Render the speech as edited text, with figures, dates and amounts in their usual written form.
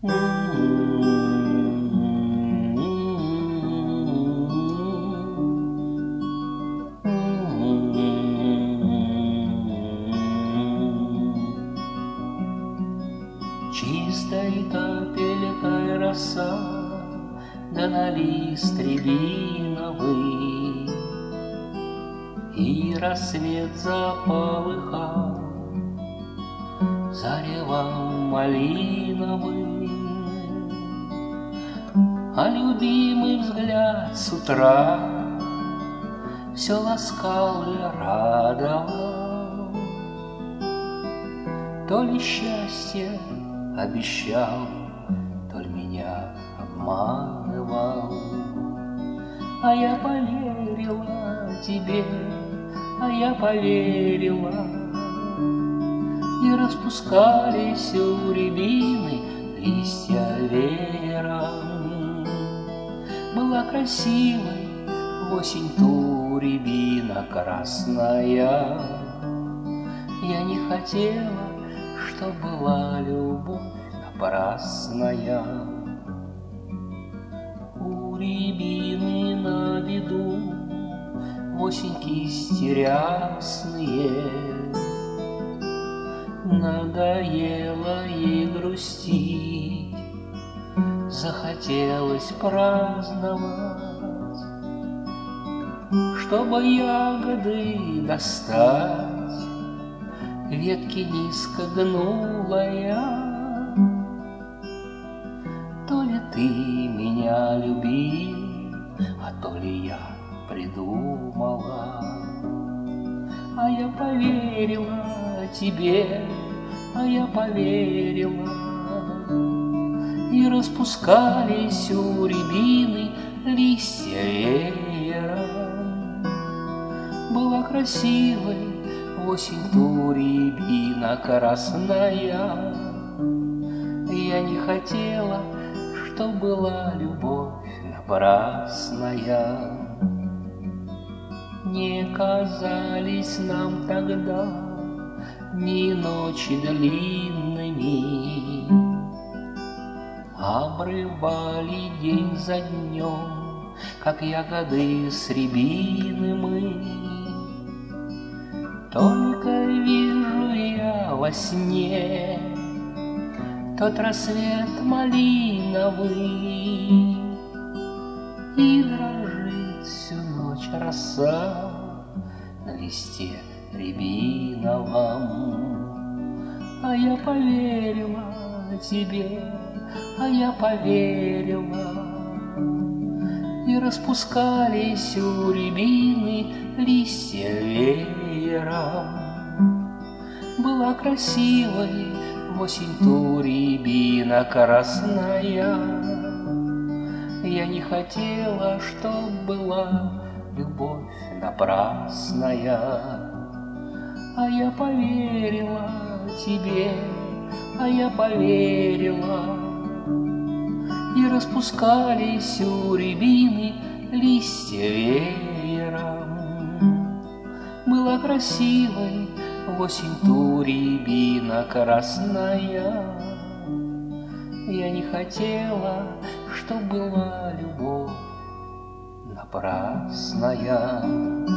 Чистой капелькой роса, да на лист рябиновый, и рассвет заполыхал заревом малиновым, а любимый взгляд с утра все ласкал и радовал. То ли счастье обещал, то ли меня обманывал. А я поверила тебе, а я поверила, и распускались у рябины листья веером. Была красивой в осень ту рябина красная. Я не хотела, чтоб была любовь напрасная. У рябины на виду в осень кисти рясные. Надоело ей грустить, захотелось праздновать. Чтобы ягоды достать, ветки низко гнула я. То ли ты меня любил, а то ли я придумала. А я поверила тебе, а я поверила, и распускались у рябины листья веером. Была красивой в осень ту рябина красная. Я не хотела, чтоб была любовь напрасная. Не казались нам тогда ни ночи длинными, обрывали день за днем, как ягоды с рябины мы. Только вижу я во сне тот рассвет малиновый, и дрожит всю ночь роса на листе рябиновом. А я поверила тебе, а я поверила, и распускались у рябины листья веером. Была красивой в осень ту рябина красная. Я не хотела, чтоб была любовь напрасная. А я поверила тебе, а я поверила, и распускались у рябины листья веером. Была красивой в осень ту рябина красная. Я не хотела, чтоб была любовь напрасная.